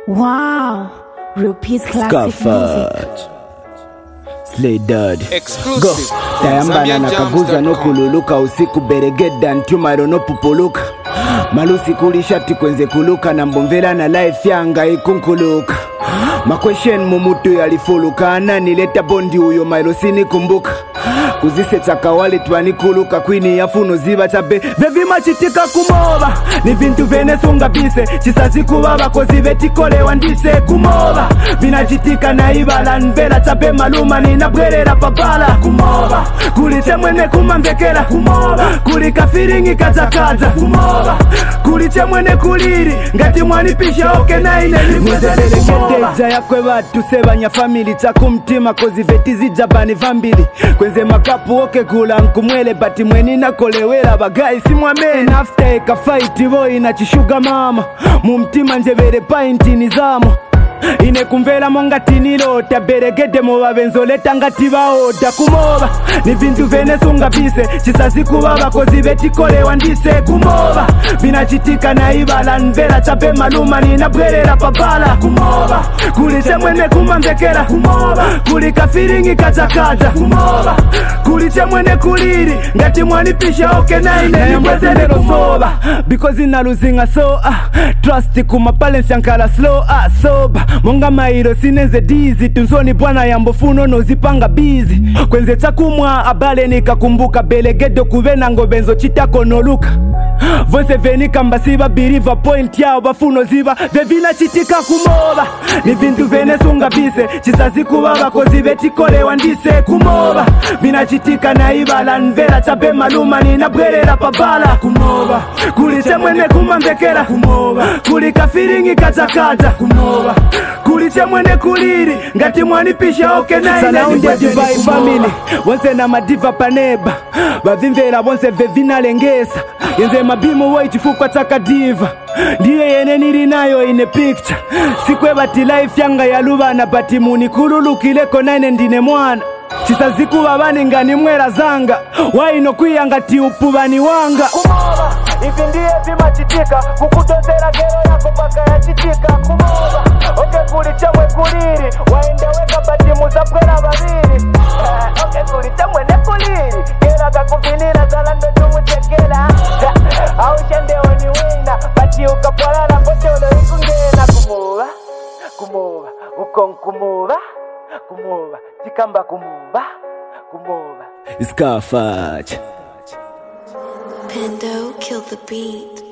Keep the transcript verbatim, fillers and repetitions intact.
Wow, real peace classic music. Slay Dad Exclusive. Go Tayambana nakaguza no kululuka usiku beregeda ntumaro no pupuluka Malusi kulishati kwenze kuluka na mbomvela na life yanga ikunkuluka Ma question mumutu yalifuluka nileta bondi uyo mailosini kumbuka Kuzisetsa kawale twani kuluka kwini yafuno ziba tabe Vevi machitika kumoba Ni vintu vene sunga bise Chisazi kubaba kozi vetikole wandise kumoba Vinachitika na ibala nvela tabe maluma Nina bwerera papala kumoba Kuliche mwene kumambekela kumoba Kulika firingi kaza kaza kumoba Kuliche mwene kuliri Ngati mwani pisha oke na ine Mwezelele kedeja ya kwe watu Sebanya family takumtima kozi vetizi jabani vambili Kwenze makapu oke kula nkumwele Bati mweni na kolewela bagai simwame Nafta eka fight boy na chishuga mama Mumtima njevere painti nizamo Ine kumvela monga tinilota beregede moba benzoleta ngati baoda kumoba ni vintu vene sunga bise chisazi kubaba kozi vetikole wandise kumoba vinachitika na ibala nvela chape maluma nina bwerera papala kumoba kuliche mwene kumambekela kumoba kulika firingi kaza kaza kumoba kuliche mwene kuliri ngati mwani pisha oke na ine nimwezelero soba because ina losing so ah trust kuma balance yankala slow ah soba Monga mairo sineze dizi Tunzoni bwana yambofuno nozipanga bizi Kwenze takumwa abale nikakumbuka Belegedo kuvena ngobenzo chitako noluka Vonse veni kamba siba biriva point yao bafuno ziba Vevina chitika kumoba Ni vintu vene sunga bise Chisazi kubaba kozi vetikole wandise kumoba Vina chitika na ibala nvela chape maluma Nina bwerera papala kumoba Kuliche mwene kumambekela kumoba Kulika firingi kaza kaza kumoba Kuliche mwene kuliri ngati mwani pisha oke na ine Salaundi ya divai family Wonse na madiva paneba Bavimvera wonse vevina lengesa Yenze mabimu wa itifukwa taka diva Ndiye yene niri nayo ine picture Sikwe bati life yanga ya lubana Bati muni kululu kileko naine ndine mwana Chisaziku babani ngani mwera zanga Waino kuyanga ti upubani wanga Kumoba, ifi ndiye vima chitika Kukutozera gero yako baka ya chitika Kumoba, oke kuliche mwe kuliri Wainde weka bati muzapwera babiri uh, Oke kuliche mwene kuliri Gera kakufinira zalando tumuchekela Au shende oni wina Bati ukapwarana kote ulo ikungena Kumoba, kumoba, ukon kumoba Kumoba, chikamba kumoba, kumoba Iskafaj Pendo killed the beat.